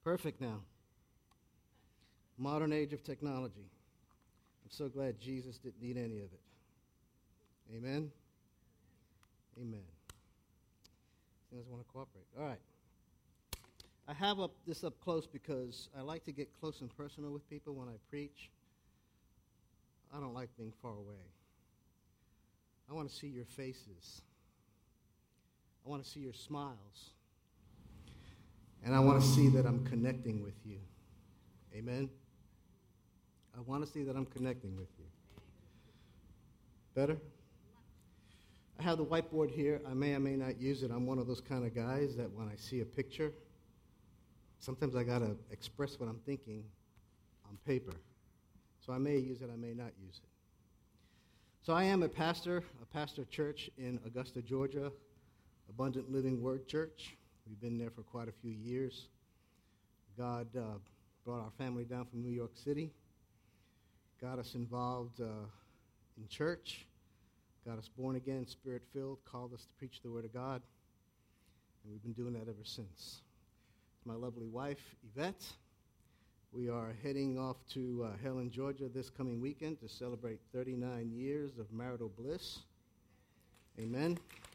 Perfect now. Modern age of technology. I'm so glad Jesus didn't need any of it. Amen? Amen. You guys want to cooperate? All right. I have this up close because I like to get close and personal with people when I preach. I don't like being far away. I want to see your faces. I want to see your smiles. And I want to see that I'm connecting with you. Amen? I want to see that I'm connecting with you. Better? I have the whiteboard here. I may or may not use it. I'm one of those kind of guys that when I see a picture, sometimes I got to express what I'm thinking on paper. So I may use it, I may not use it. So I am a pastor church in Augusta, Georgia, Abundant Living Word Church. We've been there for quite a few years. God brought our family down from New York City, got us involved in church, got us born again, spirit-filled, called us to preach the Word of God, and we've been doing that ever since. My lovely wife, Yvette. We are heading off to Helen, Georgia this coming weekend to celebrate 39 years of marital bliss. Amen.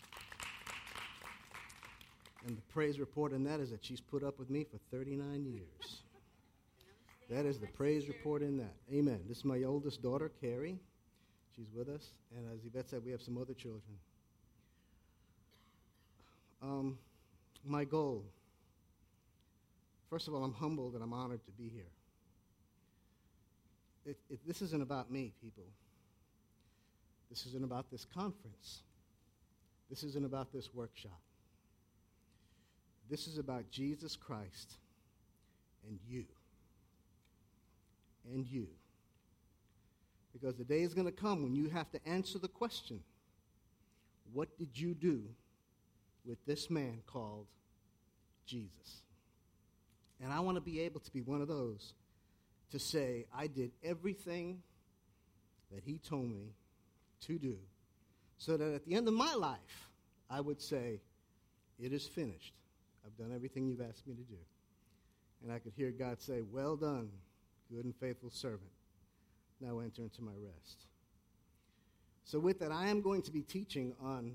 And the praise report in that is that she's put up with me for 39 years. That is the praise report in that. Amen. This is my oldest daughter, Carrie. She's with us. And as Yvette said, we have some other children. My goal. First of all, I'm humbled and I'm honored to be here. This isn't about me, people. This isn't about this conference. This isn't about this workshop. This is about Jesus Christ and you. And you. Because the day is going to come when you have to answer the question, what did you do with this man called Jesus? And I want to be able to be one of those to say, I did everything that he told me to do, so that at the end of my life, I would say, it is finished. I've done everything you've asked me to do. And I could hear God say, well done, good and faithful servant. Now enter into my rest. So with that, I am going to be teaching on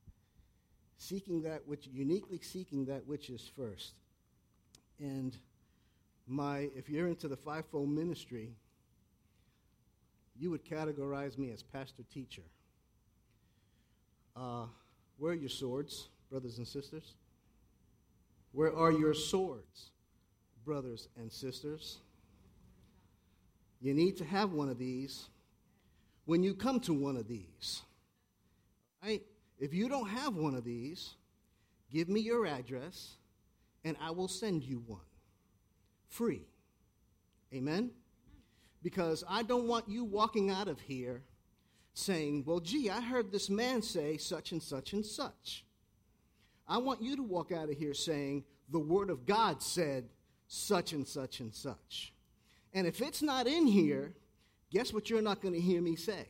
uniquely seeking that which is first. And if you're into the fivefold ministry, you would categorize me as pastor-teacher. Where are your swords, brothers and sisters? Where are your swords, brothers and sisters? You need to have one of these when you come to one of these. Right? If you don't have one of these, give me your address, and I will send you one. Free. Amen? Because I don't want you walking out of here saying, well, gee, I heard this man say such and such and such. I want you to walk out of here saying, the Word of God said such and such and such. And if it's not in here, guess what you're not going to hear me say?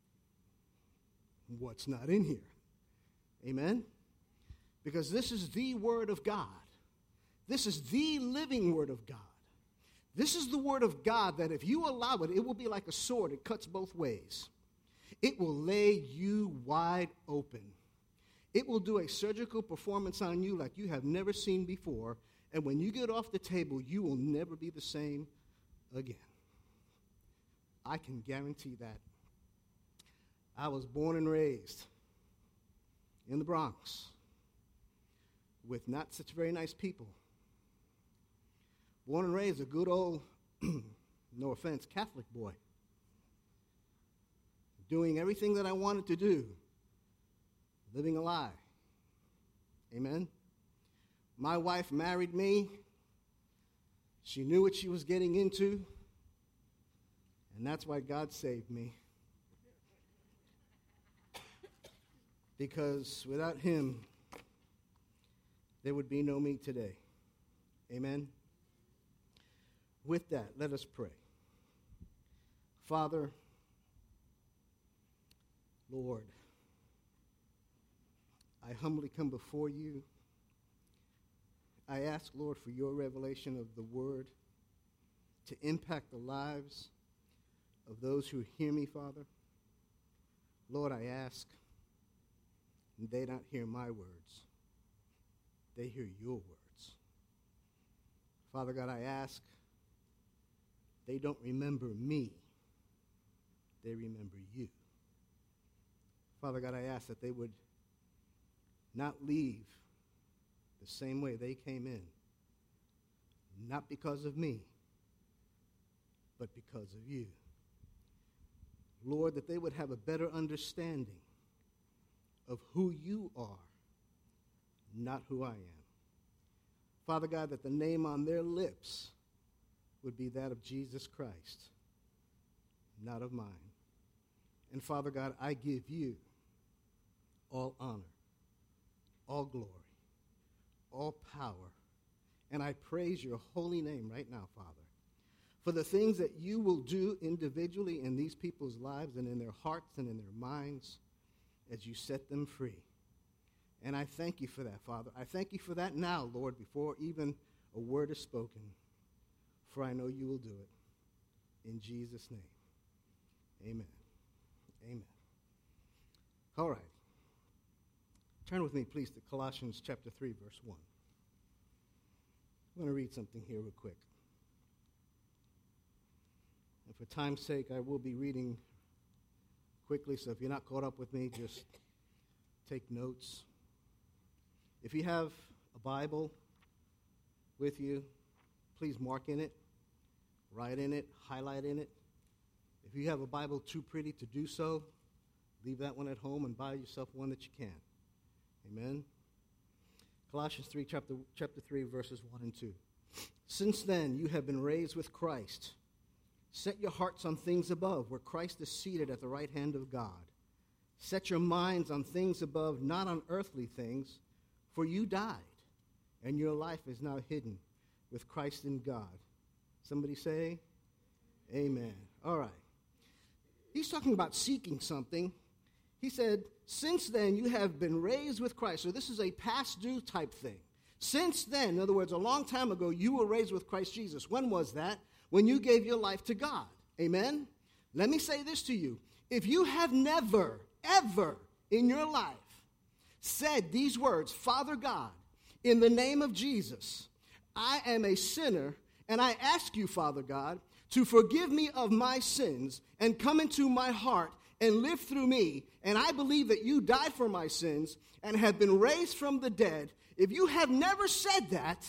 What's not in here? Amen? Because this is the Word of God. This is the living Word of God. This is the Word of God that if you allow it, it will be like a sword. It cuts both ways. It will lay you wide open. It will do a surgical performance on you like you have never seen before. And when you get off the table, you will never be the same again. I can guarantee that. I was born and raised in the Bronx with not such very nice people. Born and raised a good old, no offense, Catholic boy. Doing everything that I wanted to do. Living a lie. Amen? My wife married me. She knew what she was getting into. And that's why God saved me. Because without him, there would be no me today. Amen? With that, let us pray. Father, Lord, I humbly come before you I ask, Lord, for your revelation of the word to impact the lives of those who hear me, Father. Lord, I ask, they not hear my words. They hear your words. Father God, I ask, they don't remember me. They remember you. Father God, I ask that they would not leave the same way they came in, not because of me, but because of you. Lord, that they would have a better understanding of who you are, not who I am. Father God, that the name on their lips would be that of Jesus Christ, not of mine. And Father God, I give you all honor, all glory, all power, and I praise your holy name right now, Father, for the things that you will do individually in these people's lives and in their hearts and in their minds as you set them free. And I thank you for that, Father. I thank you for that now, Lord, before even a word is spoken, for I know you will do it. In Jesus' name, amen. Amen. All right. Turn with me, please, to Colossians chapter 3, verse 1. I'm going to read something here real quick. And for time's sake, I will be reading quickly, so if you're not caught up with me, just take notes. If you have a Bible with you, please mark in it, write in it, highlight in it. If you have a Bible too pretty to do so, leave that one at home and buy yourself one that you can. Amen? Colossians 3, chapter 3, verses 1 and 2. Since then, you have been raised with Christ. Set your hearts on things above, where Christ is seated at the right hand of God. Set your minds on things above, not on earthly things, for you died, and your life is now hidden with Christ in God. Somebody say, amen. All right. He's talking about seeking something. He said, since then you have been raised with Christ. So this is a past due type thing. Since then, in other words, a long time ago, you were raised with Christ Jesus. When was that? When you gave your life to God. Amen? Let me say this to you. If you have never, ever in your life said these words, Father God, in the name of Jesus, I am a sinner, and I ask you, Father God, to forgive me of my sins and come into my heart and live through me, and I believe that you died for my sins and have been raised from the dead. If you have never said that,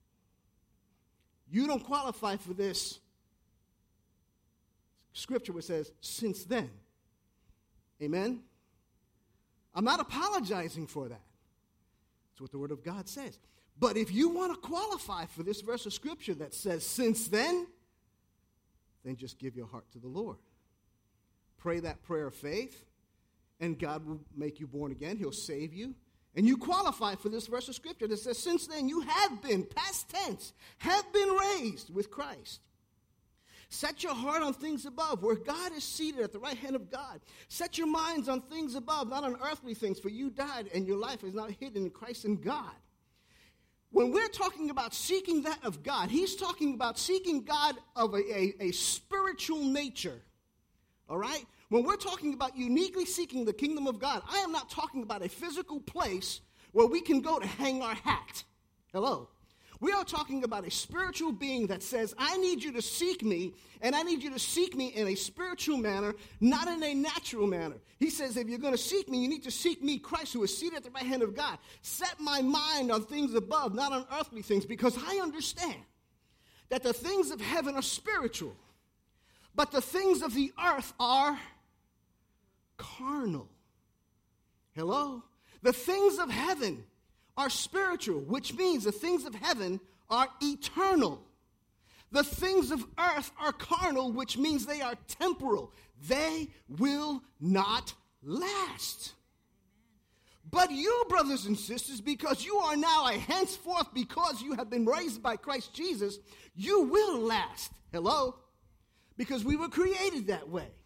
you don't qualify for this scripture which says, since then. Amen? I'm not apologizing for that. That's what the Word of God says. But if you want to qualify for this verse of scripture that says, since then just give your heart to the Lord. Pray that prayer of faith, and God will make you born again. He'll save you. And you qualify for this verse of scripture that says, since then you have been, past tense, have been raised with Christ. Set your heart on things above, where God is seated at the right hand of God. Set your minds on things above, not on earthly things, for you died, and your life is now hidden in Christ in God. When we're talking about seeking that of God, he's talking about seeking God of a spiritual nature. All right? When we're talking about uniquely seeking the kingdom of God, I am not talking about a physical place where we can go to hang our hat. Hello? We are talking about a spiritual being that says, I need you to seek me, and I need you to seek me in a spiritual manner, not in a natural manner. He says, if you're going to seek me, you need to seek me, Christ, who is seated at the right hand of God. Set my mind on things above, not on earthly things, because I understand that the things of heaven are spiritual, but the things of the earth are carnal. Hello? The things of heaven are spiritual, which means the things of heaven are eternal. The things of earth are carnal, which means they are temporal. They will not last. But you, brothers and sisters, because you are now a henceforth, because you have been raised by Christ Jesus, you will last. Hello? Because we were created that way.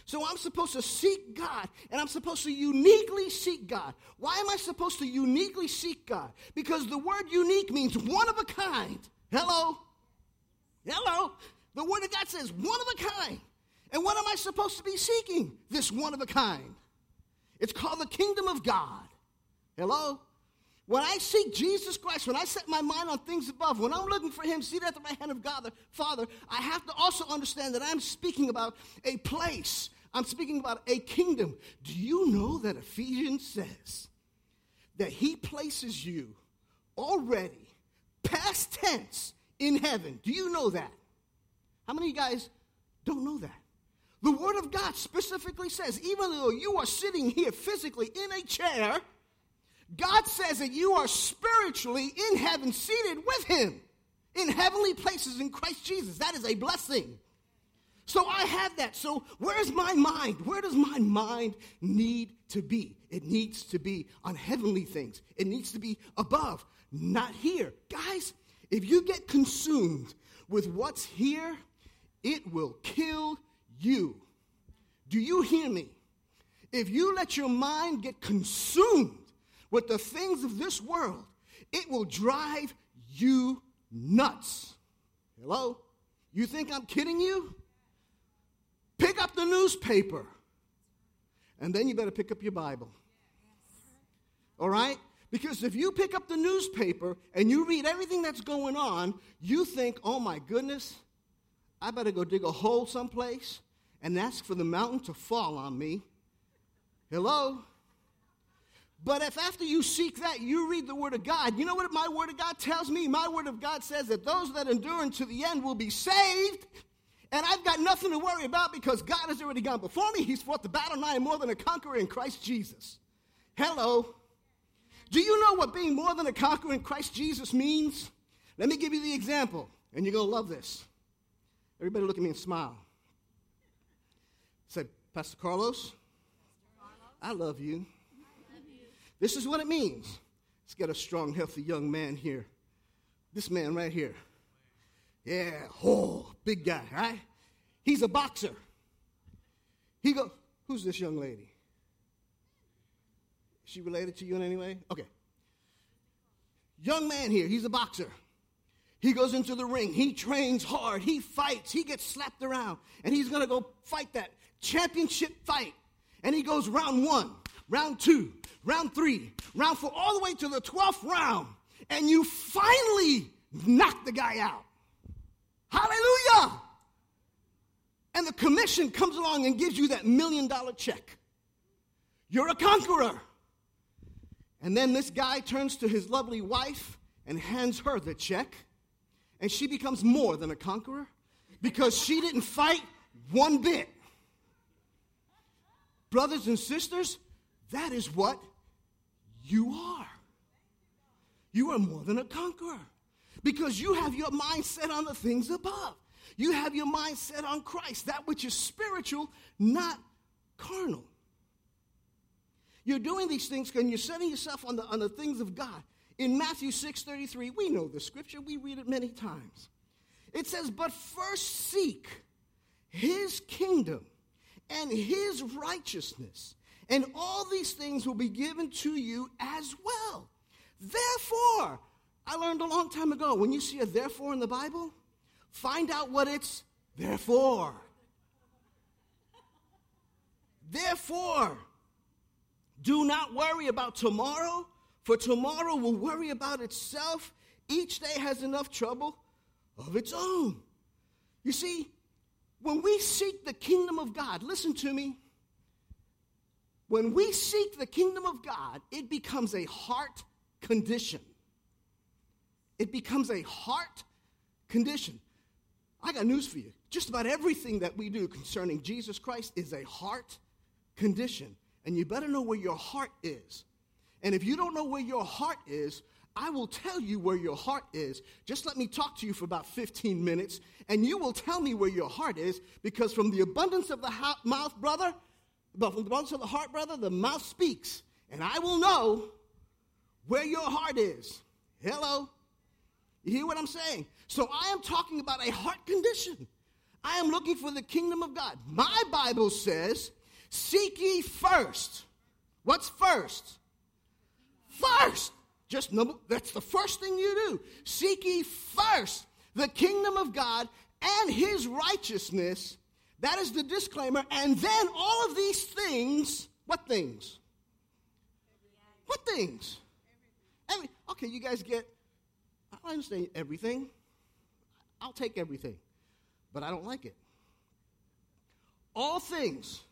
So I'm supposed to seek God, and I'm supposed to uniquely seek God. Why am I supposed to uniquely seek God? Because the word unique means one of a kind. Hello? Hello? The word of God says one of a kind. And what am I supposed to be seeking? This one of a kind. It's called the kingdom of God. Hello? When I seek Jesus Christ, when I set my mind on things above, when I'm looking for him seated at the right hand of God the Father, I have to also understand that I'm speaking about a place. I'm speaking about a kingdom. Do you know that Ephesians says that he places you already, past tense, in heaven? Do you know that? How many of you guys don't know that? The Word of God specifically says, even though you are sitting here physically in a chair, God says that you are spiritually in heaven, seated with him in heavenly places in Christ Jesus. That is a blessing. So I have that. So where's my mind? Where does my mind need to be? It needs to be on heavenly things. It needs to be above, not here. Guys, if you get consumed with what's here, it will kill you. Do you hear me? If you let your mind get consumed with the things of this world, it will drive you nuts. Hello? You think I'm kidding you? Pick up the newspaper, and then you better pick up your Bible. All right? Because if you pick up the newspaper and you read everything that's going on, you think, oh my goodness, I better go dig a hole someplace and ask for the mountain to fall on me. Hello? But if after you seek that, you read the Word of God, you know what my Word of God tells me? My Word of God says that those that endure unto the end will be saved. And I've got nothing to worry about because God has already gone before me. He's fought the battle, and I am more than a conqueror in Christ Jesus. Hello. Do you know what being more than a conqueror in Christ Jesus means? Let me give you the example, and you're going to love this. Everybody look at me and smile. Say, Pastor Carlos, I love you. This is what it means. Let's get a strong, healthy young man here. This man right here. Yeah, big guy, right? He's a boxer. He goes, who's this young lady? Is she related to you in any way? Okay. Young man here, he's a boxer. He goes into the ring. He trains hard. He fights. He gets slapped around. And he's going to go fight that championship fight. And he goes round 1, round 2, round 3, round 4, all the way to the 12th round. And you finally knock the guy out. Hallelujah! And the commission comes along and gives you that $1 million check. You're a conqueror. And then this guy turns to his lovely wife and hands her the check. And she becomes more than a conqueror because she didn't fight one bit. Brothers and sisters, that is what you are. You are more than a conqueror because you have your mind set on the things above. You have your mind set on Christ, that which is spiritual, not carnal. You're doing these things and you're setting yourself on the things of God. In Matthew 6:33, we know the scripture. We read it many times. It says, but first seek his kingdom and his righteousness, and all these things will be given to you as well. Therefore, I learned a long time ago, when you see a therefore in the Bible, find out what it's there for. Therefore, do not worry about tomorrow, for tomorrow will worry about itself. Each day has enough trouble of its own. You see, when we seek the kingdom of God, listen to me. When we seek the kingdom of God, it becomes a heart condition. It becomes a heart condition. I got news for you. Just about everything that we do concerning Jesus Christ is a heart condition. And you better know where your heart is. And if you don't know where your heart is, I will tell you where your heart is. Just let me talk to you for about 15 minutes, and you will tell me where your heart is, because from the abundance of the mouth, brother, but from the abundance of the heart, brother, the mouth speaks. And I will know where your heart is. Hello? You hear what I'm saying? So I am talking about a heart condition. I am looking for the kingdom of God. My Bible says, seek ye first. What's first? First. That's the first thing you do. Seek ye first the kingdom of God and his righteousness. That is the disclaimer. And then all of these things, what things? What things? Okay, you guys get, I understand everything. I'll take everything. But I don't like it. All things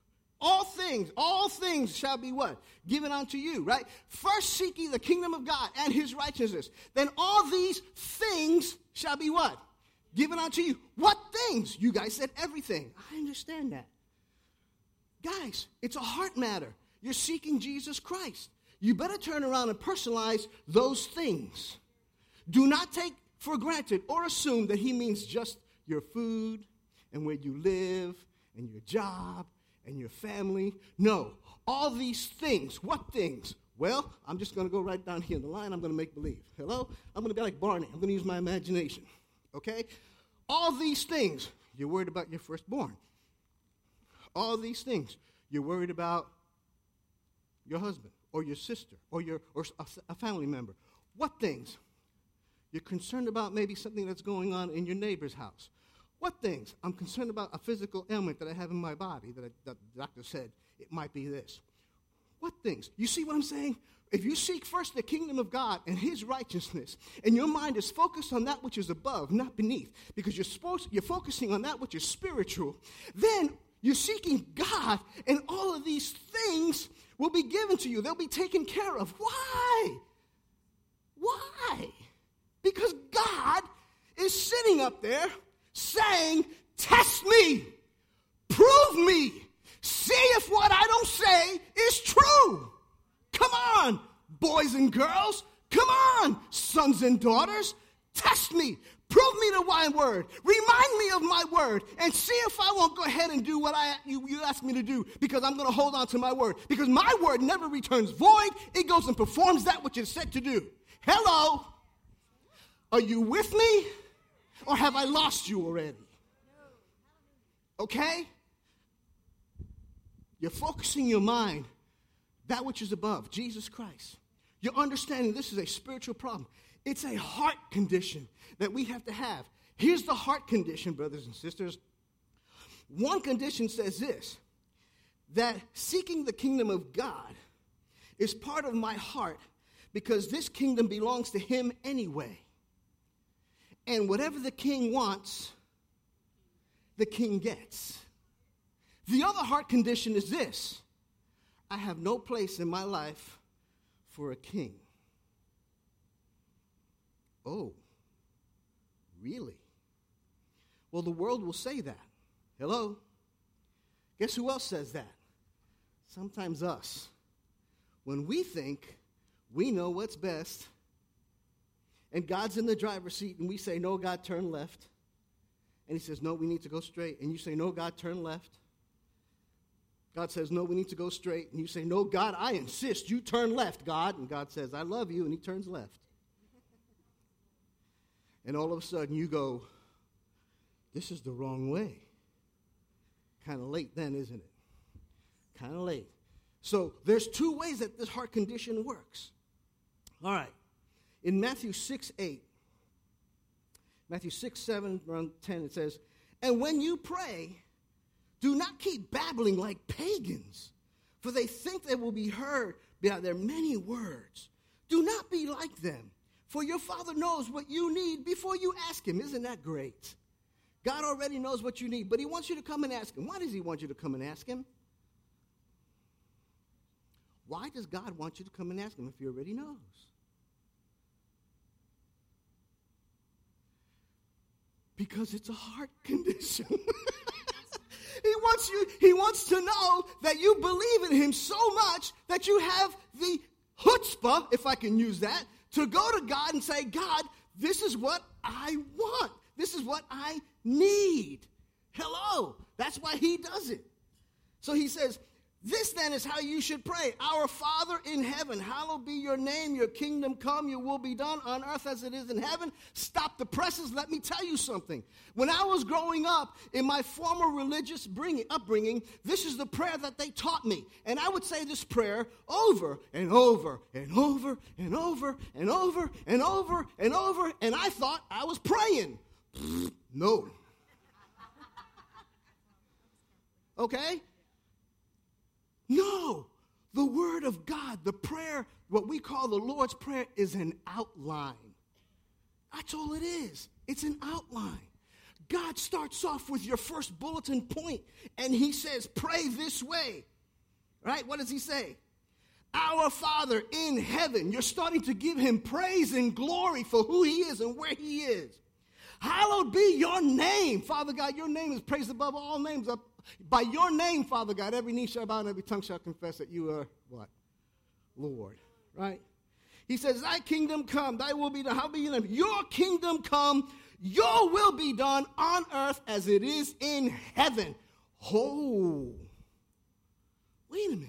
shall be what? Given unto you, right? First seek ye the kingdom of God and his righteousness. Then all these things shall be what? Given unto you. What things? You guys said everything. I understand that. Guys, it's a heart matter. You're seeking Jesus Christ. You better turn around and personalize those things. Do not take for granted or assume that he means just your food and where you live and your job and your family. No, all these things. What things? Well, I'm just going to go right down here in the line. I'm going to make believe. Hello? I'm going to be like Barney. I'm going to use my imagination. Okay? All these things. You're worried about your firstborn. All these things. You're worried about your husband or your sister or a family member. What things? You're concerned about maybe something that's going on in your neighbor's house. What things? I'm concerned about a physical ailment that I have in my body that the doctor said it might be this. What things? You see what I'm saying? If you seek first the kingdom of God and his righteousness, and your mind is focused on that which is above, not beneath, because you're focusing on that which is spiritual, then you're seeking God, and all of these things will be given to you. They'll be taken care of. Why? Why? Because God is sitting up there saying, test me, prove me, see if what I don't say is true. Come on, boys and girls. Come on, sons and daughters. Test me. Prove me the my word. Remind me of my word. And see if I won't go ahead and do what you ask me to do, because I'm going to hold on to my word. Because my word never returns void. It goes and performs that which it's set to do. Hello. Are you with me? Or have I lost you already? Okay? You're focusing your mind that which is above, Jesus Christ. You're understanding this is a spiritual problem. It's a heart condition that we have to have. Here's the heart condition, brothers and sisters. One condition says this, that seeking the kingdom of God is part of my heart because this kingdom belongs to him anyway. And whatever the king wants, the king gets. The other heart condition is this. I have no place in my life for a king. Oh, really? Well, the world will say that. Hello? Guess who else says that? Sometimes us. When we think we know what's best, and God's in the driver's seat, and we say, no, God, turn left. And he says, no, we need to go straight. And you say, no, God, turn left. God says, no, we need to go straight. And you say, no, God, I insist. You turn left, God. And God says, I love you. And he turns left. And all of a sudden you go, this is the wrong way. Kind of late then, isn't it? Kind of late. So there's two ways that this heart condition works. All right. In Matthew 6:8, Matthew 6:7, around 10, it says, and when you pray, do not keep babbling like pagans, for they think they will be heard by their many words. Do not be like them, for your Father knows what you need before you ask him. Isn't that great? God already knows what you need, but he wants you to come and ask him. Why does he want you to come and ask him? Why does God want you to come and ask him if he already knows? Because it's a heart condition. He wants to know that you believe in him so much that you have the chutzpah, if I can use that, to go to God and say, God, this is what I want. This is what I need. Hello. That's why he does it. So he says, This then is how you should pray. Our Father in heaven, hallowed be your name. Your kingdom come, your will be done on earth as it is in heaven. Stop the presses. Let me tell you something. When I was growing up in my former religious upbringing, this is the prayer that they taught me. And I would say this prayer over and over and over and over and over and over and over. And I thought I was praying. No. Okay? No, the Word of God, the prayer, what we call the Lord's Prayer, is an outline. That's all it is. It's an outline. God starts off with your first bulletin point, and he says, pray this way. Right? What does he say? Our Father in heaven. You're starting to give him praise and glory for who he is and where he is. Hallowed be your name. Father God, your name is praised above all names. By your name, Father God, every knee shall bow and every tongue shall confess that you are what? Lord. Right? He says, thy kingdom come, thy will be done. How be your name? Your kingdom come, your will be done on earth as it is in heaven. Oh, wait a minute.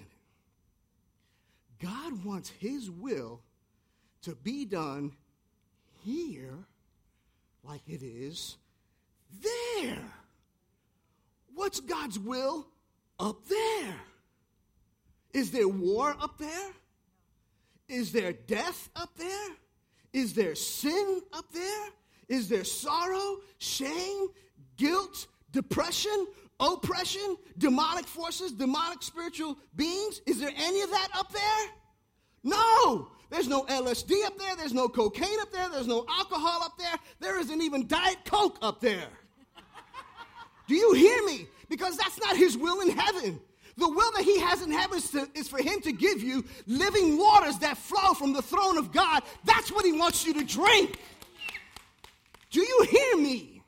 God wants his will to be done here like it is there. What's God's will up there? Is there war up there? Is there death up there? Is there sin up there? Is there sorrow, shame, guilt, depression, oppression, demonic forces, demonic spiritual beings? Is there any of that up there? No. There's no LSD up there. There's no cocaine up there. There's no alcohol up there. There isn't even Diet Coke up there. Do you hear me? Because that's not his will in heaven. The will that he has in heaven is for him to give you living waters that flow from the throne of God. That's what he wants you to drink. Do you hear me?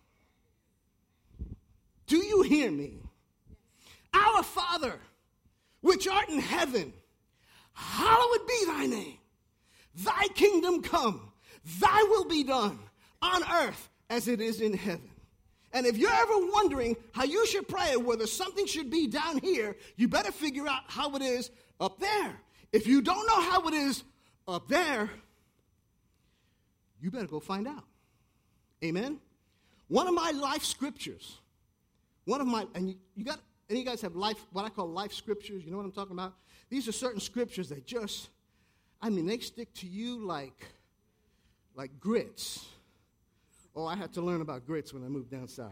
Do you hear me? Our Father, which art in heaven, hallowed be thy name. Thy kingdom come. Thy will be done on earth as it is in heaven. And if you're ever wondering how you should pray or whether something should be down here, you better figure out how it is up there. If you don't know how it is up there, you better go find out. Amen? One of my life scriptures, and you guys have life, what I call life scriptures, you know what I'm talking about? These are certain scriptures that just, they stick to you like grits. Oh, I had to learn about grits when I moved down south.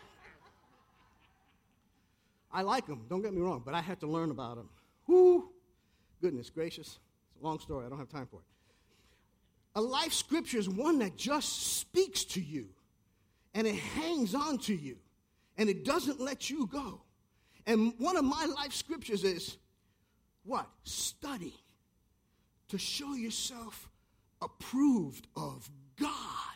I like them, don't get me wrong, but I had to learn about them. Whoo, goodness gracious. It's a long story, I don't have time for it. A life scripture is one that just speaks to you, and it hangs on to you, and it doesn't let you go. And one of my life scriptures is, what? Study to show yourself approved of God.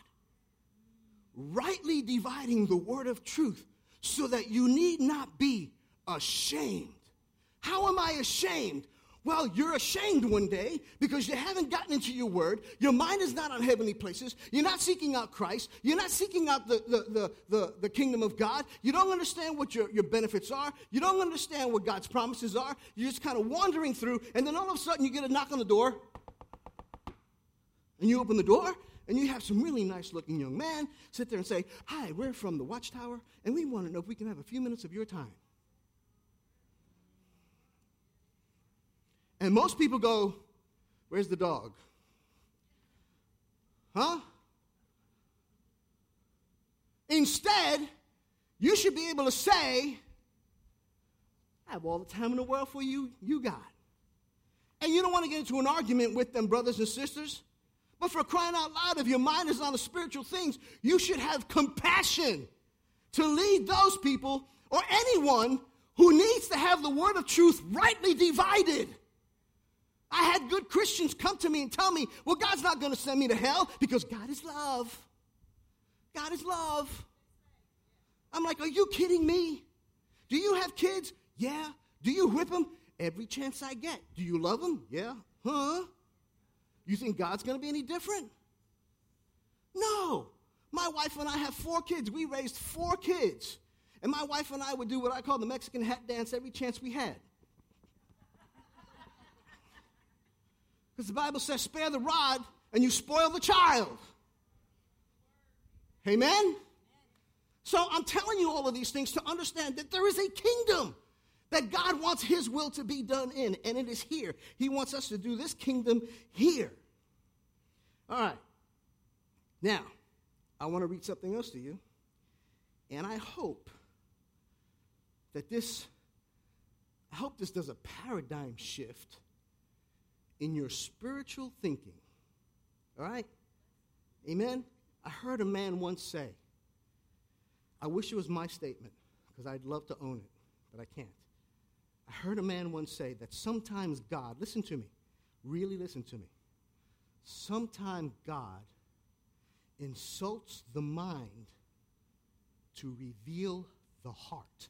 Rightly dividing the word of truth so that you need not be ashamed. How am I ashamed? Well, you're ashamed one day because you haven't gotten into your word. Your mind is not on heavenly places. You're not seeking out Christ. You're not seeking out the kingdom of God. You don't understand what your benefits are. You don't understand what God's promises are. You're just kind of wandering through, and then all of a sudden you get a knock on the door, and you open the door, and you have some really nice-looking young man sit there and say, hi, we're from the Watchtower, and we want to know if we can have a few minutes of your time. And most people go, where's the dog? Huh? Instead, you should be able to say, I have all the time in the world for you got. And you don't want to get into an argument with them, brothers and sisters. But for crying out loud, if your mind is on the spiritual things, you should have compassion to lead those people or anyone who needs to have the word of truth rightly divided. I had good Christians come to me and tell me, well, God's not going to send me to hell because God is love. God is love. I'm like, are you kidding me? Do you have kids? Yeah. Do you whip them? Every chance I get. Do you love them? Yeah. Huh? You think God's going to be any different? No. My wife and I have 4 kids. We raised 4 kids. And my wife and I would do what I call the Mexican hat dance every chance we had. Because the Bible says, spare the rod and you spoil the child. Amen? So I'm telling you all of these things to understand that there is a kingdom that God wants his will to be done in, and it is here. He wants us to do this kingdom here. All right. Now, I want to read something else to you, and I hope this does a paradigm shift in your spiritual thinking. All right? Amen? I heard a man once say, I wish it was my statement, because I'd love to own it, but I can't. I heard a man once say that sometimes God, listen to me, really listen to me, sometimes God insults the mind to reveal the heart.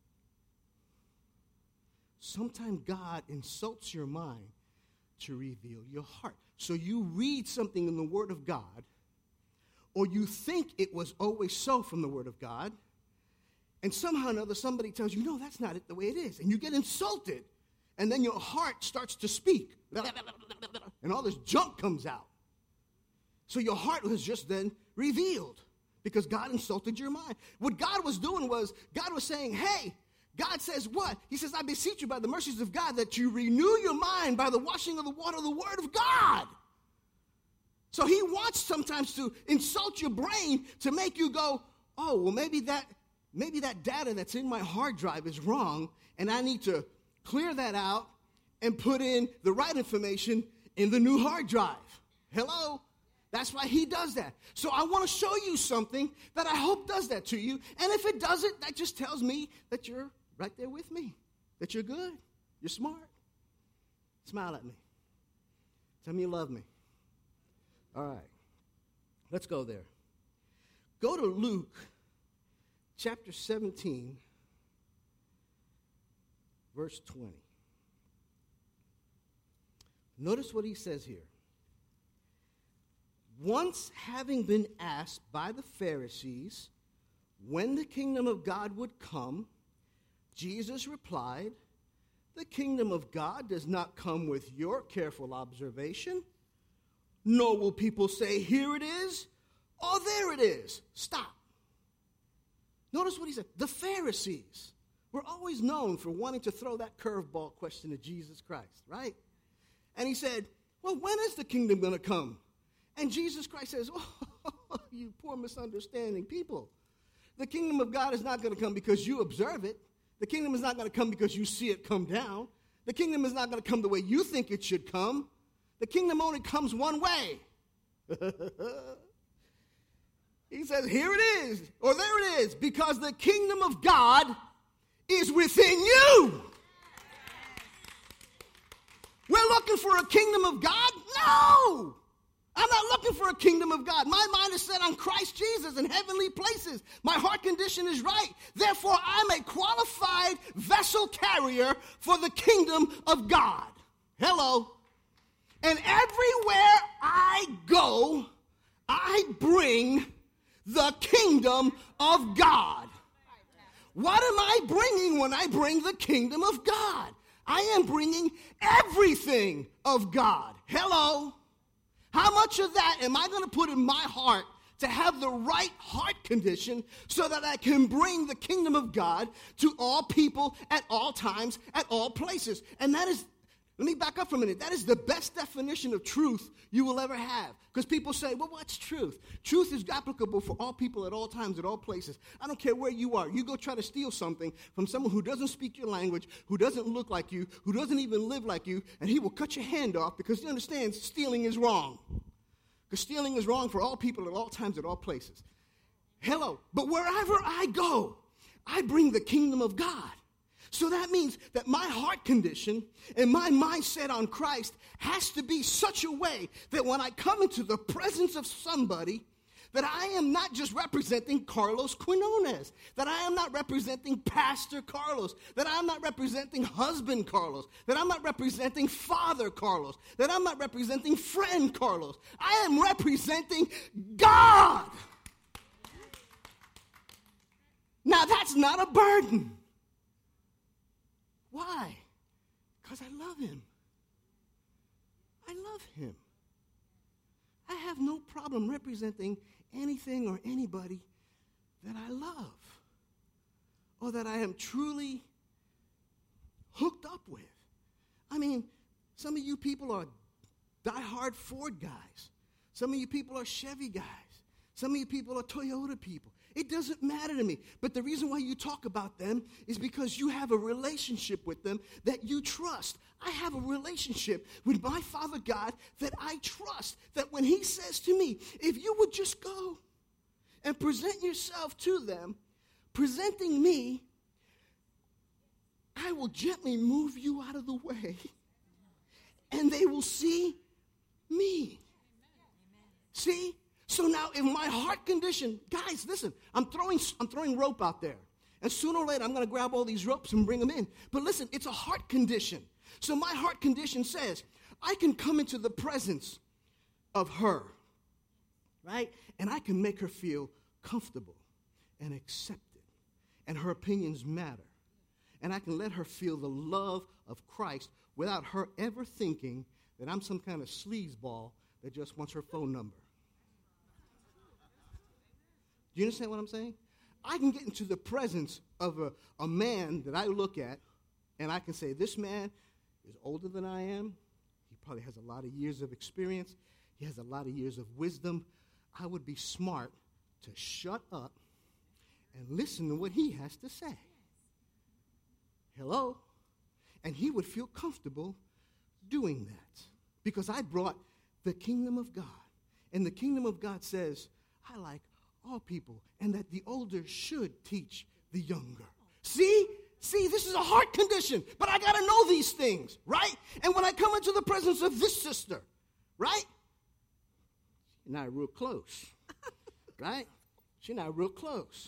Sometimes God insults your mind to reveal your heart. So you read something in the Word of God, or you think it was always so from the Word of God, and somehow or another somebody tells you, no, that's not it the way it is. And you get insulted, and then your heart starts to speak, and all this junk comes out. So your heart was just then revealed because God insulted your mind. What God was doing was, God was saying, hey, God says what? He says, I beseech you by the mercies of God that you renew your mind by the washing of the water of the Word of God. So he wants sometimes to insult your brain to make you go, oh, well, maybe that data that's in my hard drive is wrong, and I need to clear that out and put in the right information in the new hard drive. Hello? That's why he does that. So I want to show you something that I hope does that to you. And if it doesn't, that just tells me that you're right there with me, that you're good, you're smart. Smile at me. Tell me you love me. All right. Let's go there. Go to Luke chapter 17, verse 20. Notice what he says here. Once having been asked by the Pharisees when the kingdom of God would come, Jesus replied, the kingdom of God does not come with your careful observation, nor will people say, here it is, or there it is. Stop. Notice what he said. The Pharisees were always known for wanting to throw that curveball question to Jesus Christ, right? And he said, well, when is the kingdom going to come? And Jesus Christ says, oh, you poor misunderstanding people. The kingdom of God is not going to come because you observe it. The kingdom is not going to come because you see it come down. The kingdom is not going to come the way you think it should come. The kingdom only comes one way. He says, here it is, or there it is, because the kingdom of God is within you. We're looking for a kingdom of God? No! I'm not looking for a kingdom of God. My mind is set on Christ Jesus in heavenly places. My heart condition is right. Therefore, I'm a qualified vessel carrier for the kingdom of God. Hello. And everywhere I go, I bring the kingdom of God. What am I bringing when I bring the kingdom of God? I am bringing everything of God. Hello. How much of that am I going to put in my heart to have the right heart condition so that I can bring the kingdom of God to all people at all times, at all places? And that is, let me back up for a minute. That is the best definition of truth you will ever have. Because people say, well, what's truth? Truth is applicable for all people at all times, at all places. I don't care where you are. You go try to steal something from someone who doesn't speak your language, who doesn't look like you, who doesn't even live like you, and he will cut your hand off because he understands stealing is wrong. Because stealing is wrong for all people at all times, at all places. Hello. But wherever I go, I bring the kingdom of God. So that means that my heart condition and my mindset on Christ has to be such a way that when I come into the presence of somebody, that I am not just representing Carlos Quinones, that I am not representing Pastor Carlos, that I am not representing husband Carlos, that I'm not representing Father Carlos, that I'm not representing friend Carlos. I am representing God. Now that's not a burden. Why? Because I love him. I love problem representing anything or anybody that I love or that I am truly hooked up with. I mean, some of you people are diehard Ford guys. Some of you people are Chevy guys. Some of you people are Toyota people. It doesn't matter to me. But the reason why you talk about them is because you have a relationship with them that you trust. I have a relationship with my Father God that I trust. That when he says to me, if you would just go and present yourself to them, presenting me, I will gently move you out of the way. And they will see me. See? So now in my heart condition, guys, listen, I'm throwing rope out there. And sooner or later, I'm going to grab all these ropes and bring them in. But listen, it's a heart condition. So my heart condition says, I can come into the presence of her, right? And I can make her feel comfortable and accepted. And her opinions matter. And I can let her feel the love of Christ without her ever thinking that I'm some kind of sleazeball that just wants her phone number. Do you understand what I'm saying? I can get into the presence of a man that I look at, and I can say, this man is older than I am. He probably has a lot of years of experience. He has a lot of years of wisdom. I would be smart to shut up and listen to what he has to say. Hello? And he would feel comfortable doing that because I brought the kingdom of God. And the kingdom of God says, I like all people, and that the older should teach the younger. See, this is a heart condition, but I got to know these things, right? And when I come into the presence of this sister, right? She's not real close, right? She's not real close.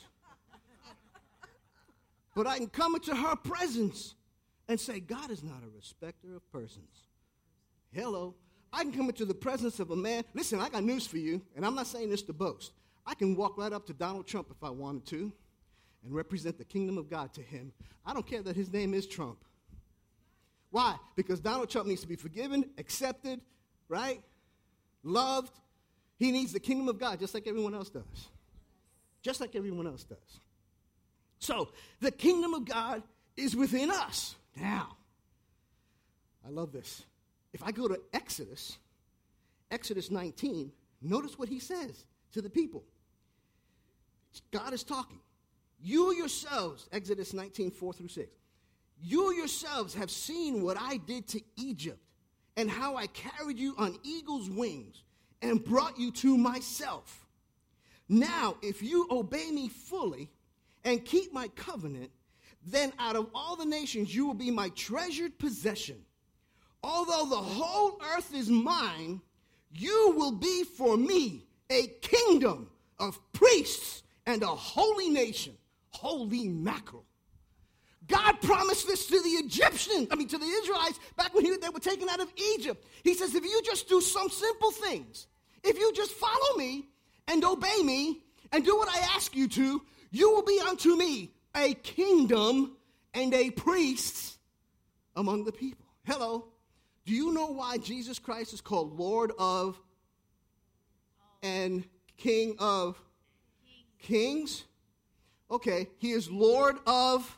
But I can come into her presence and say, God is not a respecter of persons. Hello. I can come into the presence of a man. Listen, I got news for you, and I'm not saying this to boast. I can walk right up to Donald Trump if I wanted to and represent the kingdom of God to him. I don't care that his name is Trump. Why? Because Donald Trump needs to be forgiven, accepted, right? Loved. He needs the kingdom of God just like everyone else does. Just like everyone else does. So, the kingdom of God is within us. Now, I love this. If I go to Exodus 19, notice what he says to the people. God is talking. You yourselves, Exodus 19, 4 through 6, you yourselves have seen what I did to Egypt and how I carried you on eagle's wings and brought you to myself. Now, if you obey me fully and keep my covenant, then out of all the nations you will be my treasured possession. Although the whole earth is mine, you will be for me a kingdom of priests and a holy nation. Holy mackerel. God promised this to the to the Israelites back when they were taken out of Egypt. He says, if you just do some simple things, if you just follow me and obey me and do what I ask you to, you will be unto me a kingdom and a priest among the people. Hello. Do you know why Jesus Christ is called Lord of and King of Kings? Okay, he is Lord of.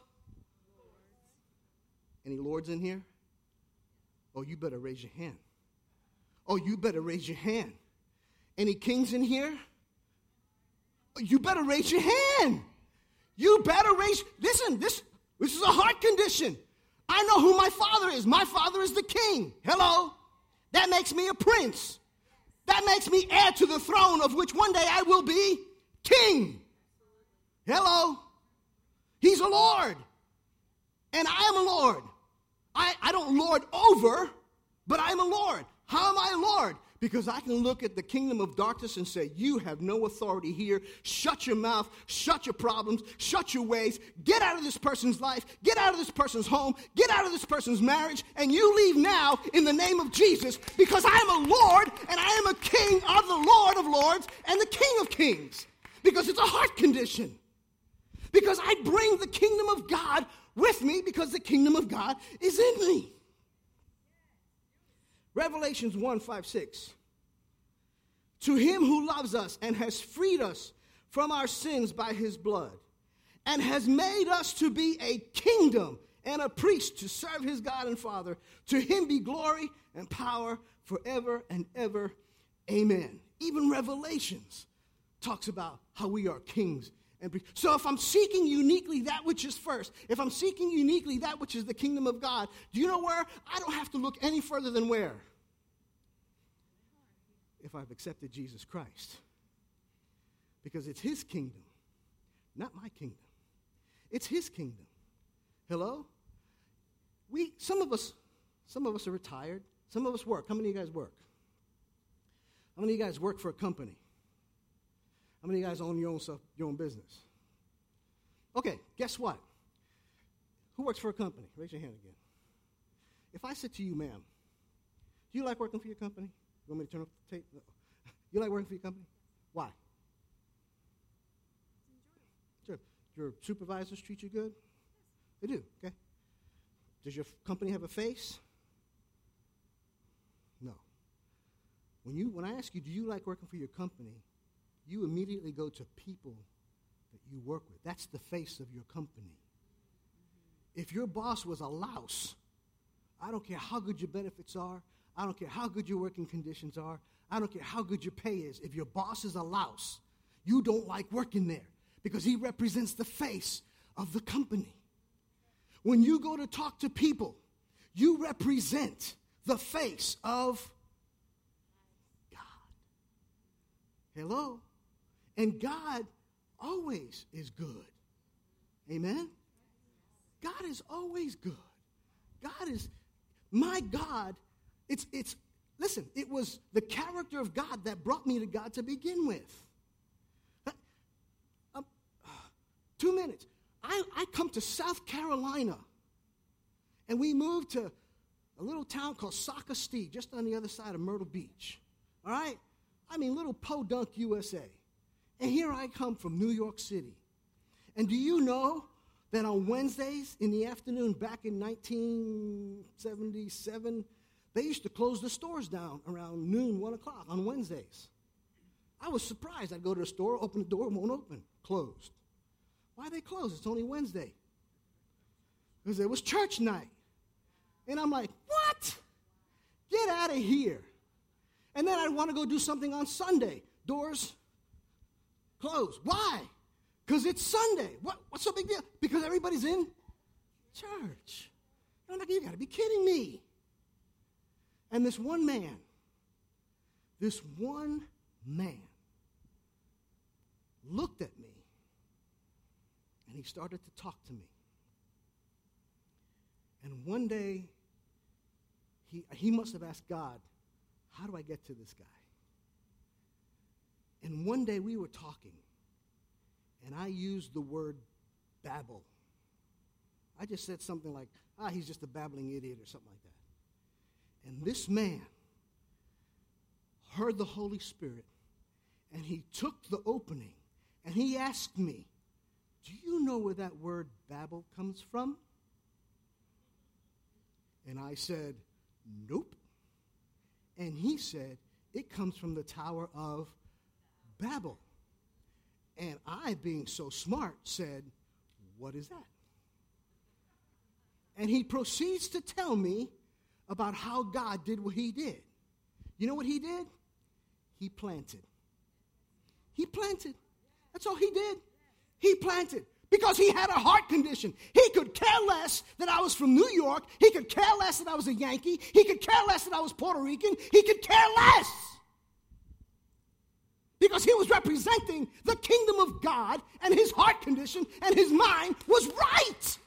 Any lords in here? Oh, you better raise your hand. Oh, you better raise your hand. Any kings in here? Oh, you better raise your hand. You better raise. Listen, this is a heart condition. I know who my father is. My father is the king. Hello? That makes me a prince. That makes me heir to the throne of which one day I will be king. Hello? He's a Lord. And I am a Lord. I don't lord over, but I'm a Lord. How am I a Lord? Because I can look at the kingdom of darkness and say, you have no authority here. Shut your mouth. Shut your problems. Shut your ways. Get out of this person's life. Get out of this person's home. Get out of this person's marriage. And you leave now in the name of Jesus, because I am a Lord and I am a king of the Lord of lords and the King of kings. Because it's a heart condition. Because I bring the kingdom of God with me because the kingdom of God is in me. Revelations 1, 5, 6 To him who loves us and has freed us from our sins by his blood, and has made us to be a kingdom and a priest to serve his God and Father, to him be glory and power forever and ever. Amen. Even Revelations talks about how we are kings and priests. So if I'm seeking uniquely that which is first, if I'm seeking uniquely that which is the kingdom of God, do you know where? I don't have to look any further than where? If I've accepted Jesus Christ. Because it's his kingdom, not my kingdom. It's his kingdom. Hello? Some of us are retired. Some of us work. How many of you guys work? How many of you guys work for a company? How many of you guys own your own stuff, your own business? Okay, guess what? Who works for a company? Raise your hand again. If I said to you, ma'am, do you like working for your company? You want me to turn off the tape? No. You like working for your company? Why? Sure. Your supervisors treat you good? They do, okay. Does your company have a face? No. When I ask you, do you like working for your company, you immediately go to people that you work with. That's the face of your company. If your boss was a louse, I don't care how good your benefits are, I don't care how good your working conditions are, I don't care how good your pay is. If your boss is a louse, you don't like working there because he represents the face of the company. When you go to talk to people, you represent the face of God. Hello? And God always is good. Amen? God is always good. God is, my God, listen, it was the character of God that brought me to God to begin with. 2 minutes. I come to South Carolina, and we moved to a little town called Socastee, just on the other side of Myrtle Beach. All right? I mean, little Podunk, USA. And here I come from New York City. And do you know that on Wednesdays in the afternoon, back in 1977, they used to close the stores down around noon, 1 o'clock on Wednesdays. I was surprised. I'd go to the store, open the door, it won't open, closed. Why are they closed? It's only Wednesday. Because it was church night. And I'm like, what? Get out of here. And then I'd want to go do something on Sunday. Doors closed. Why? Because it's Sunday. What's so big deal? Because everybody's in church. I'm like, you got to be kidding me. And this one man looked at me, and he started to talk to me. And one day, he must have asked God, how do I get to this guy? And one day we were talking, and I used the word babble. I just said something like, he's just a babbling idiot or something like that. And this man heard the Holy Spirit, and he took the opening, and he asked me, do you know where that word babble comes from? And I said, nope. And he said, it comes from the Tower of Babel. And I, being so smart, said, what is that? And he proceeds to tell me about how God did what he did. You know what he did? He planted. He planted. That's all he did. He planted. Because he had a heart condition. He could care less that I was from New York. He could care less that I was a Yankee. He could care less that I was Puerto Rican. He could care less. Because he was representing the kingdom of God, and his heart condition and his mind was right.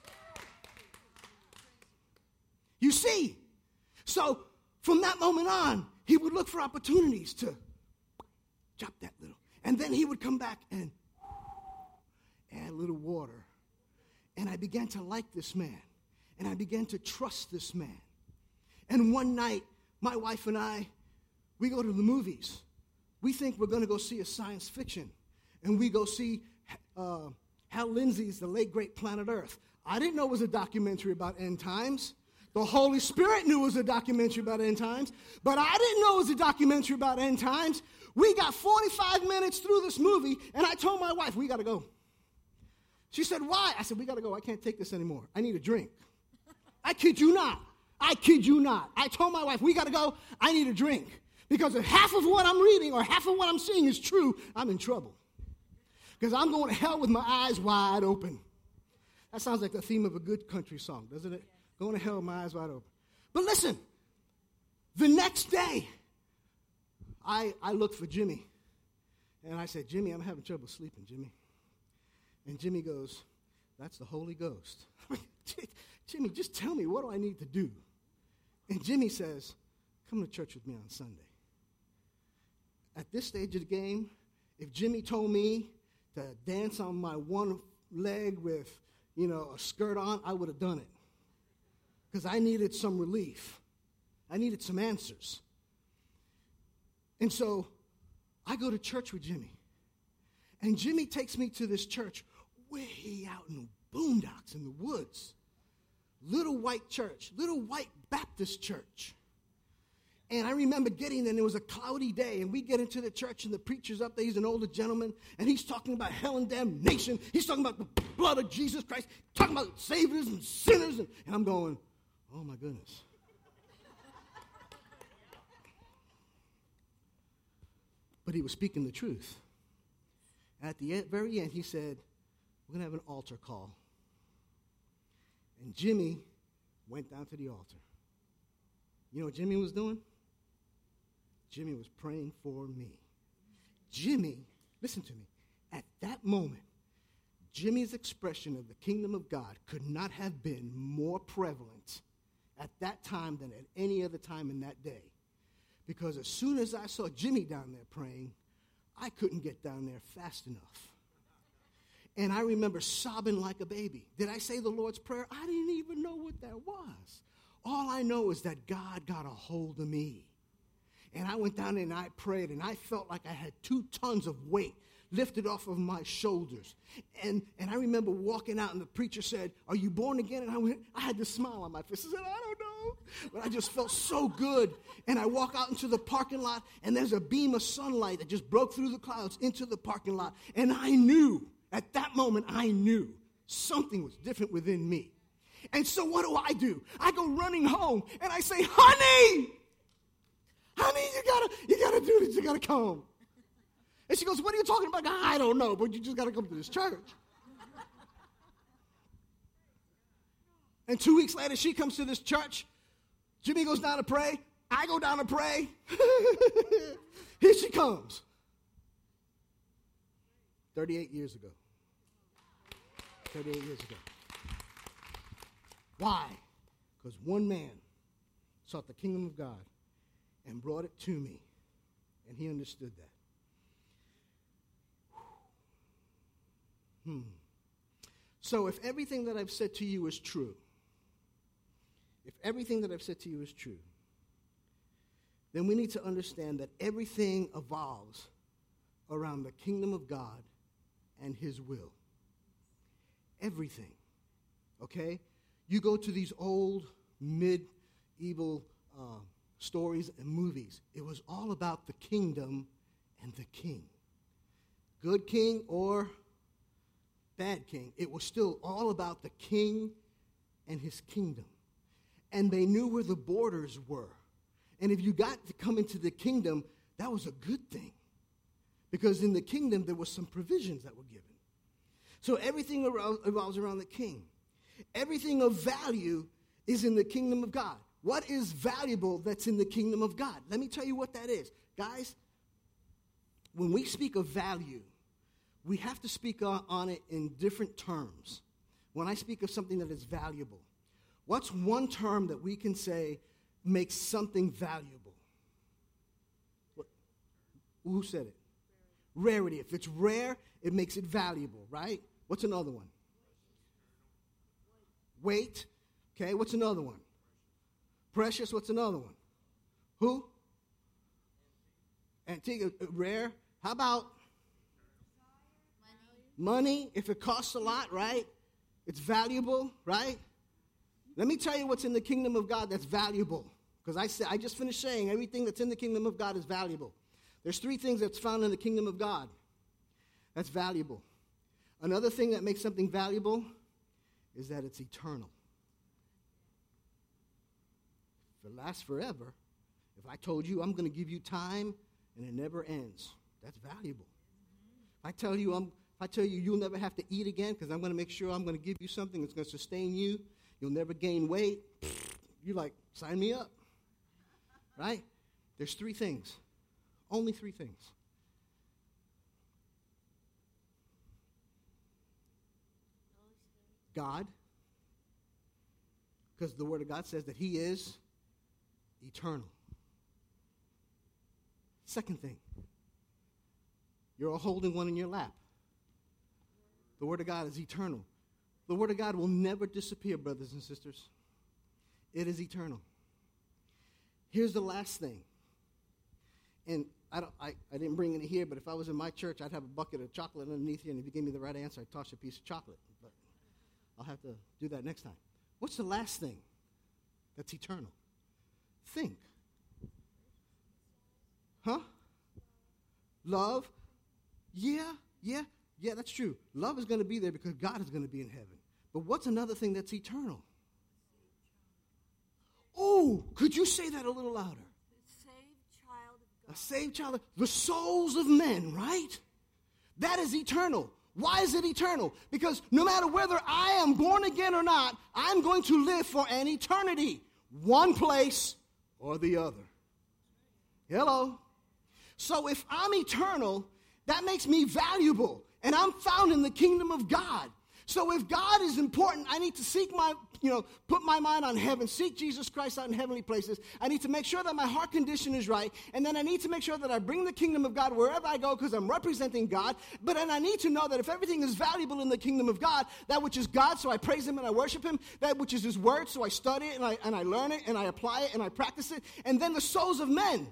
You see? So from that moment on, he would look for opportunities to chop that little. And then he would come back and add a little water. And I began to like this man. And I began to trust this man. And one night, my wife and I, we go to the movies. We think we're going to go see a science fiction. And we go see Hal Lindsey's The Late Great Planet Earth. I didn't know it was a documentary about end times. The Holy Spirit knew it was a documentary about end times, but I didn't know it was a documentary about end times. We got 45 minutes through this movie, and I told my wife, we got to go. She said, why? I said, we got to go. I can't take this anymore. I need a drink. I kid you not. I kid you not. I told my wife, we got to go. I need a drink. Because if half of what I'm reading or half of what I'm seeing is true, I'm in trouble. Because I'm going to hell with my eyes wide open. That sounds like the theme of a good country song, doesn't it? Going to hell with my eyes wide open. But listen, the next day, I looked for Jimmy. And I said, Jimmy, I'm having trouble sleeping, Jimmy. And Jimmy goes, that's the Holy Ghost. Jimmy, just tell me, what do I need to do? And Jimmy says, come to church with me on Sunday. At this stage of the game, if Jimmy told me to dance on my one leg with, a skirt on, I would have done it. Because I needed some relief. I needed some answers. And so I go to church with Jimmy. And Jimmy takes me to this church way out in the boondocks, in the woods. Little white church, little white Baptist church. And I remember getting there, and it was a cloudy day, and we get into the church, and the preacher's up there. He's an older gentleman, and he's talking about hell and damnation. He's talking about the blood of Jesus Christ, talking about saviors and sinners. And I'm going, oh, my goodness. But he was speaking the truth. At the very end, he said, we're going to have an altar call. And Jimmy went down to the altar. You know what Jimmy was doing? Jimmy was praying for me. Jimmy, listen to me, at that moment, Jimmy's expression of the kingdom of God could not have been more prevalent at that time than at any other time in that day. Because as soon as I saw Jimmy down there praying, I couldn't get down there fast enough. And I remember sobbing like a baby. Did I say the Lord's Prayer? I didn't even know what that was. All I know is that God got a hold of me. And I went down there and I prayed, and I felt like I had 2 tons of weight lifted off of my shoulders. And I remember walking out, and the preacher said, are you born again? And I had this smile on my face. I said, I don't know. But I just felt so good. And I walk out into the parking lot, and there's a beam of sunlight that just broke through the clouds into the parking lot. And I knew, at that moment, I knew something was different within me. And so what do? I go running home, and I say, honey, you gotta do this. You gotta come. And she goes, what are you talking about? I don't know, but you just gotta come to this church. And 2 weeks later, she comes to this church. Jimmy goes down to pray. I go down to pray. Here she comes. 38 years ago. 38 years ago. Why? Because one man sought the kingdom of God and brought it to me, and he understood that. So if everything that I've said to you is true, then we need to understand that everything evolves around the kingdom of God and his will. Everything. Okay? You go to these old medieval stories and movies. It was all about the kingdom and the king. Good king or bad king. It was still all about the king and his kingdom. And they knew where the borders were. And if you got to come into the kingdom, that was a good thing. Because in the kingdom, there were some provisions that were given. So everything revolves around the king. Everything of value is in the kingdom of God. What is valuable that's in the kingdom of God? Let me tell you what that is. Guys, when we speak of value, we have to speak on it in different terms. When I speak of something that is valuable, what's one term that we can say makes something valuable? Who said it? Rarity. If it's rare, it makes it valuable, right? What's another one? Weight. Okay, what's another one? Precious. What's another one? Who? Antique. Rare. How about money? If it costs a lot, right? It's valuable, right? Let me tell you what's in the kingdom of God that's valuable. Because I just finished saying everything that's in the kingdom of God is valuable. There's 3 things that's found in the kingdom of God that's valuable. Another thing that makes something valuable is that it's eternal. If it lasts forever, if I told you I'm going to give you time and it never ends, that's valuable. If I tell you you'll never have to eat again because I'm going to make sure I'm going to give you something that's going to sustain you, you'll never gain weight, you're like, sign me up. Right? There's 3 things. Only 3 things. God, because the Word of God says that He is eternal. Second thing, you're all holding one in your lap. The Word of God is eternal. The Word of God will never disappear, brothers and sisters. It is eternal. Here's the last thing. And I didn't bring it here, but if I was in my church, I'd have a bucket of chocolate underneath here, and if you gave me the right answer, I'd toss you a piece of chocolate. But I'll have to do that next time. What's the last thing that's eternal? Think. Huh? Love? Yeah, that's true. Love is going to be there because God is going to be in heaven. But what's another thing that's eternal? Oh, could you say that a little louder? A saved child. The souls of men, right? That is eternal. Why is it eternal? Because no matter whether I am born again or not, I'm going to live for an eternity. One place or the other. Hello? So if I'm eternal, that makes me valuable. And I'm found in the kingdom of God. So if God is important, I need to put my mind on heaven, seek Jesus Christ out in heavenly places. I need to make sure that my heart condition is right. And then I need to make sure that I bring the kingdom of God wherever I go because I'm representing God. But then I need to know that if everything is valuable in the kingdom of God, that which is God, so I praise Him and I worship Him. That which is His word, so I study it and I learn it and I apply it and I practice it. And then the souls of men.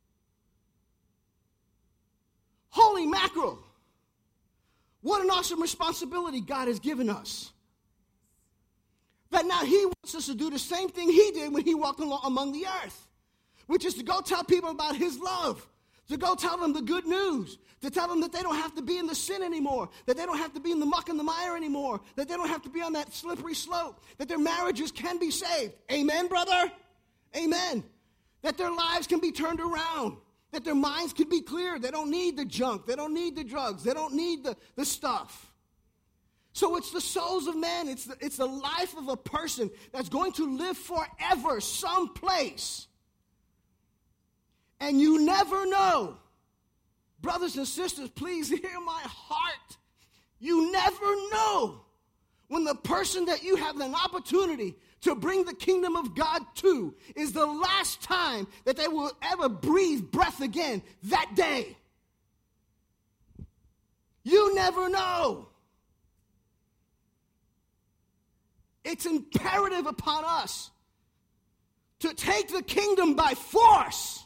Holy mackerel. What an awesome responsibility God has given us. That now He wants us to do the same thing He did when He walked among the earth, which is to go tell people about His love, to go tell them the good news, to tell them that they don't have to be in the sin anymore, that they don't have to be in the muck and the mire anymore, that they don't have to be on that slippery slope, that their marriages can be saved. Amen, brother? Amen. That their lives can be turned around. That their minds could be clear. They don't need the junk. They don't need the drugs. They don't need the stuff. So it's the souls of men. It's the life of a person that's going to live forever someplace. And you never know. Brothers and sisters, please hear my heart. You never know when the person that you have an opportunity to bring the kingdom of God to is the last time that they will ever breathe breath again that day. You never know. It's imperative upon us to take the kingdom by force.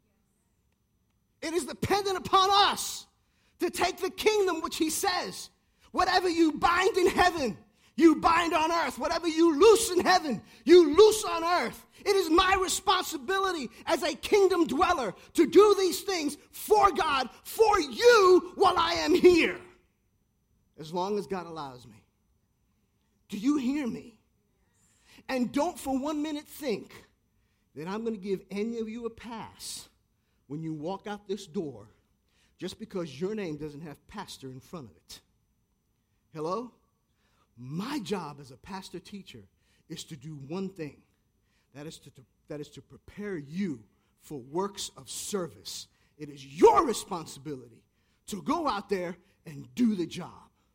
It is dependent upon us to take the kingdom, which He says, whatever you bind in heaven, you bind on earth. Whatever you loose in heaven, you loose on earth. It is my responsibility as a kingdom dweller to do these things for God, for you, while I am here. As long as God allows me. Do you hear me? And don't for 1 minute think that I'm going to give any of you a pass when you walk out this door just because your name doesn't have pastor in front of it. Hello? My job as a pastor teacher is to do one thing. That is to prepare you for works of service. It is your responsibility to go out there and do the job.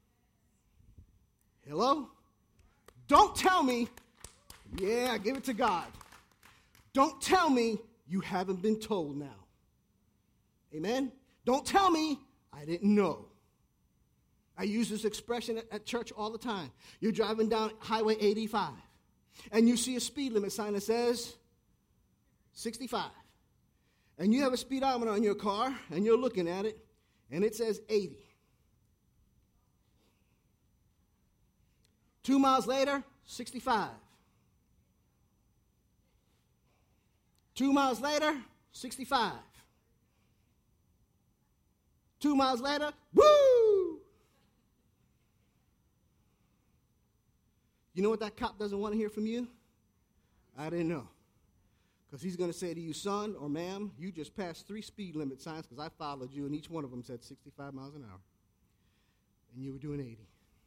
Hello? Don't tell me, yeah, give it to God. Don't tell me you haven't been told now. Amen? Don't tell me I didn't know. I use this expression at church all the time. You're driving down Highway 85, and you see a speed limit sign that says 65. And you have a speedometer on your car, and you're looking at it, and it says 80. 2 miles later, 65. 2 miles later, 65. 2 miles later, woo! You know what that cop doesn't want to hear from you? I didn't know. Because he's going to say to you, son or ma'am, you just passed 3 speed limit signs because I followed you, and each one of them said 65 miles an hour. And you were doing 80.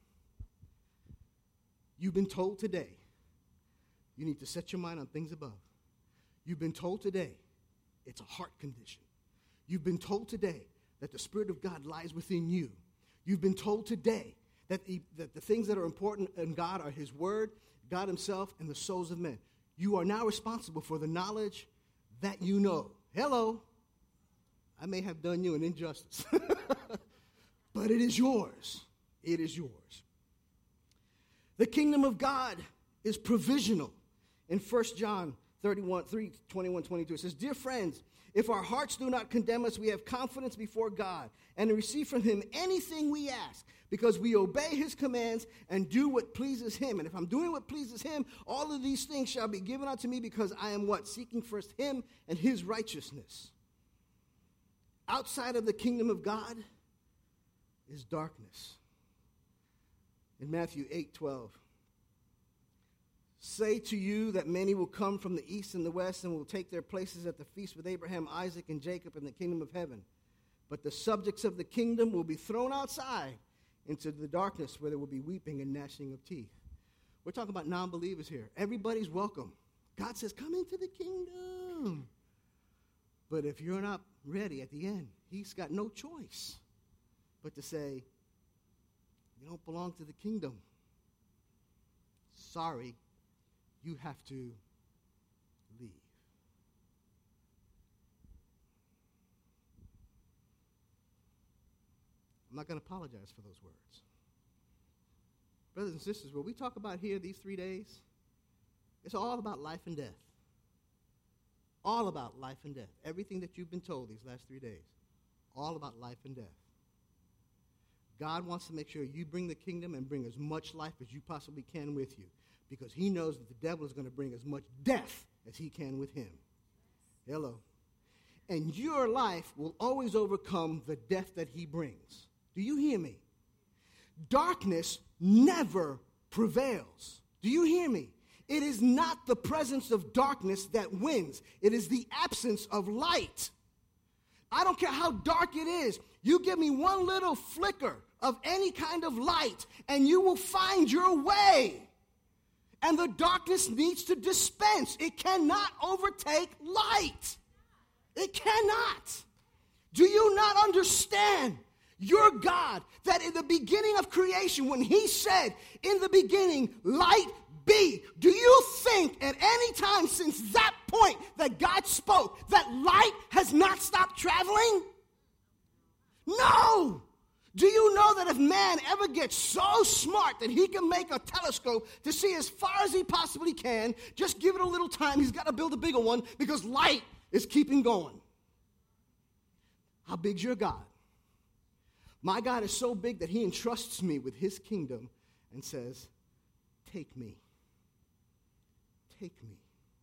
You've been told today you need to set your mind on things above. You've been told today it's a heart condition. You've been told today that the Spirit of God lies within you. You've been told today that the things that are important in God are His Word, God Himself, and the souls of men. You are now responsible for the knowledge that you know. Hello. I may have done you an injustice, but it is yours. It is yours. The kingdom of God is provisional. In 1 John 3:21-22, it says, Dear friends, if our hearts do not condemn us, we have confidence before God and receive from Him anything we ask, because we obey His commands and do what pleases Him. And if I'm doing what pleases Him, all of these things shall be given unto me, because I am what? Seeking first Him and His righteousness. Outside of the kingdom of God is darkness. In Matthew 8:12, say to you that many will come from the east and the west and will take their places at the feast with Abraham, Isaac, and Jacob in the kingdom of heaven. But the subjects of the kingdom will be thrown outside into the darkness, where there will be weeping and gnashing of teeth. We're talking about non-believers here. Everybody's welcome. God says, come into the kingdom. But if you're not ready at the end, He's got no choice but to say, you don't belong to the kingdom. Sorry, you have to leave. I'm not going to apologize for those words. Brothers and sisters, what we talk about here these 3 days, it's all about life and death. All about life and death. Everything that you've been told these last 3 days, all about life and death. God wants to make sure you bring the kingdom and bring as much life as you possibly can with you, because He knows that the devil is going to bring as much death as he can with him. Hello. And your life will always overcome the death that he brings. Do you hear me? Darkness never prevails. Do you hear me? It is not the presence of darkness that wins. It is the absence of light. I don't care how dark it is. You give me one little flicker of any kind of light, and you will find your way. And the darkness needs to dispense. It cannot overtake light. It cannot. Do you not understand, your God, that in the beginning of creation, when He said, in the beginning, light be, do you think at any time since that point that God spoke, that light has not stopped traveling? No. Do you know that if man ever gets so smart that he can make a telescope to see as far as he possibly can, just give it a little time, he's got to build a bigger one because light is keeping going. How big's your God? My God is so big that He entrusts me with His kingdom and says, take me. Take me.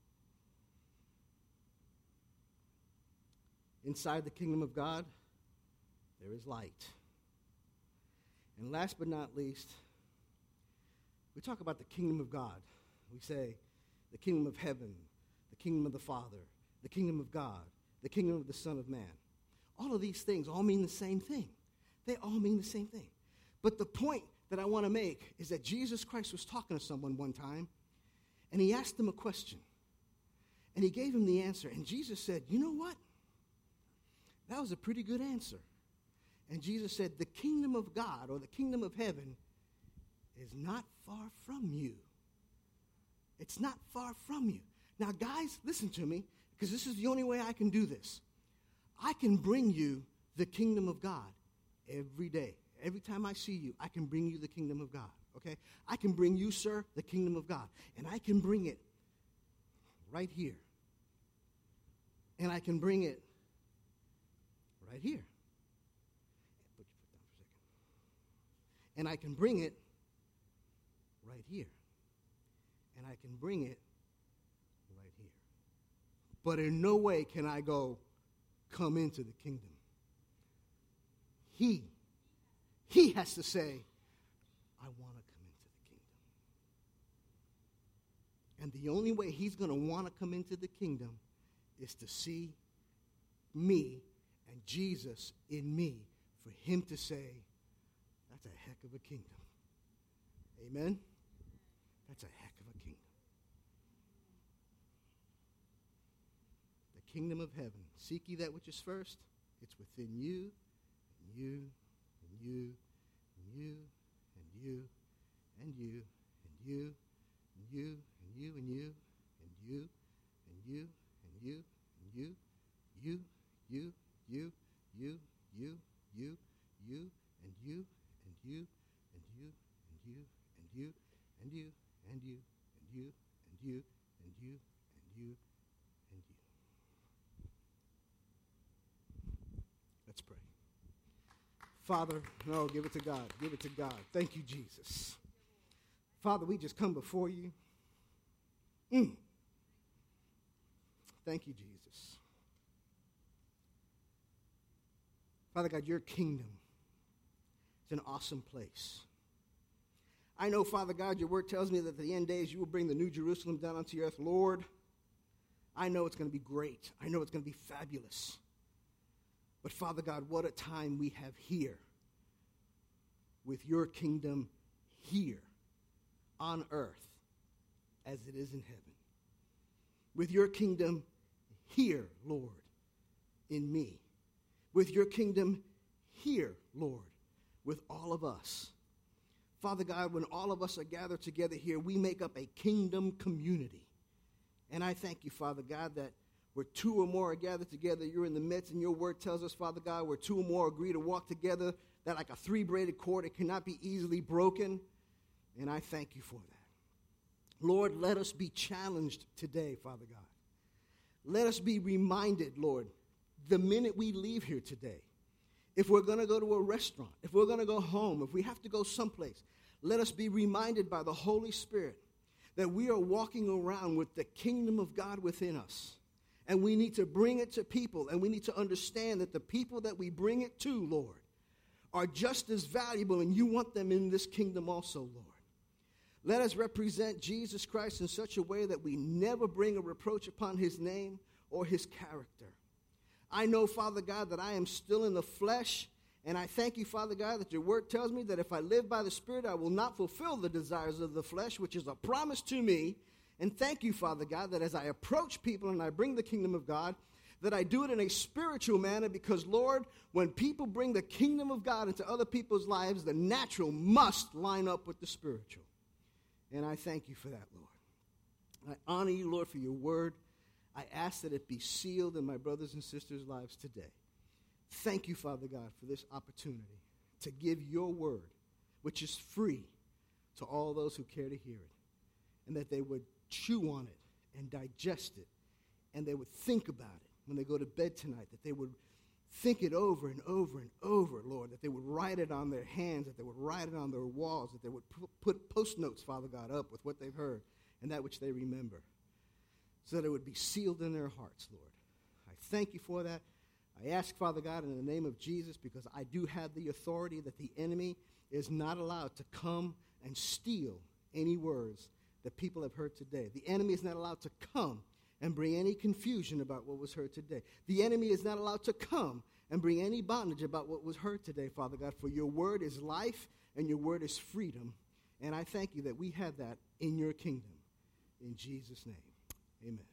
Inside the kingdom of God, there is light. And last but not least, we talk about the kingdom of God. We say the kingdom of heaven, the kingdom of the Father, the kingdom of God, the kingdom of the Son of Man. All of these things all mean the same thing. They all mean the same thing. But the point that I want to make is that Jesus Christ was talking to someone one time, and He asked them a question. And He gave him the answer. And Jesus said, you know what? That was a pretty good answer. And Jesus said, the kingdom of God, or the kingdom of heaven, is not far from you. It's not far from you. Now, guys, listen to me, because this is the only way I can do this. I can bring you the kingdom of God every day. Every time I see you, I can bring you the kingdom of God, okay? I can bring you, sir, the kingdom of God. And I can bring it right here. And I can bring it right here. Put your foot down for a second. And I can bring it right here. And I can bring it right here. but in no way can I go, come into the kingdom. He has to say, I want to come into the kingdom. And the only way he's going to want to come into the kingdom is to see me and Jesus in me, for him to say, that's a heck of a kingdom. Amen? That's a heck of a kingdom. The kingdom of heaven. Seek ye that which is first. It's within you, and you, and you, and you, and you, and you, and you, and you, and you, and you, and you, and you, and you, and you, you, you, you, you, you, you, you, and you, and you, and you, and you, and you, and you, and you, and you, and you, and you, and you, and you. Let's pray. Father, no, give it to God. Give it to God. Thank you, Jesus. Father, we just come before you. Thank you, Jesus. Father God, your kingdom is an awesome place. I know, Father God, your word tells me that at the end days you will bring the new Jerusalem down onto the earth. Lord, I know it's going to be great. I know it's going to be fabulous. But Father God, what a time we have here with your kingdom here on earth as it is in heaven. With your kingdom here, Lord, in me. With your kingdom here, Lord, with all of us. Father God, when all of us are gathered together here, we make up a kingdom community. And I thank you, Father God, that where two or more are gathered together, you're in the midst, and your word tells us, Father God, where two or more agree to walk together, that like a three-braided cord, it cannot be easily broken. And I thank you for that. Lord, let us be challenged today, Father God. Let us be reminded, Lord, the minute we leave here today, if we're going to go to a restaurant, if we're going to go home, if we have to go someplace, let us be reminded by the Holy Spirit that we are walking around with the kingdom of God within us. And we need to bring it to people, and we need to understand that the people that we bring it to, Lord, are just as valuable, and you want them in this kingdom also, Lord. Let us represent Jesus Christ in such a way that we never bring a reproach upon his name or his character. I know, Father God, that I am still in the flesh, and I thank you, Father God, that your word tells me that if I live by the Spirit, I will not fulfill the desires of the flesh, which is a promise to me. And thank you, Father God, that as I approach people and I bring the kingdom of God, that I do it in a spiritual manner because, Lord, when people bring the kingdom of God into other people's lives, the natural must line up with the spiritual. And I thank you for that, Lord. I honor you, Lord, for your word. I ask that it be sealed in my brothers and sisters' lives today. Thank you, Father God, for this opportunity to give your word, which is free, to all those who care to hear it, and that they would chew on it and digest it, and they would think about it when they go to bed tonight, that they would think it over and over and over, Lord, that they would write it on their hands, that they would write it on their walls, that they would put post-notes, Father God, up with what they've heard and that which they remember, so that it would be sealed in their hearts, Lord. I thank you for that. I ask, Father God, in the name of Jesus, because I do have the authority that the enemy is not allowed to come and steal any words that people have heard today. The enemy is not allowed to come and bring any confusion about what was heard today. The enemy is not allowed to come and bring any bondage about what was heard today, Father God, for your word is life and your word is freedom. And I thank you that we have that in your kingdom. In Jesus' name, amen.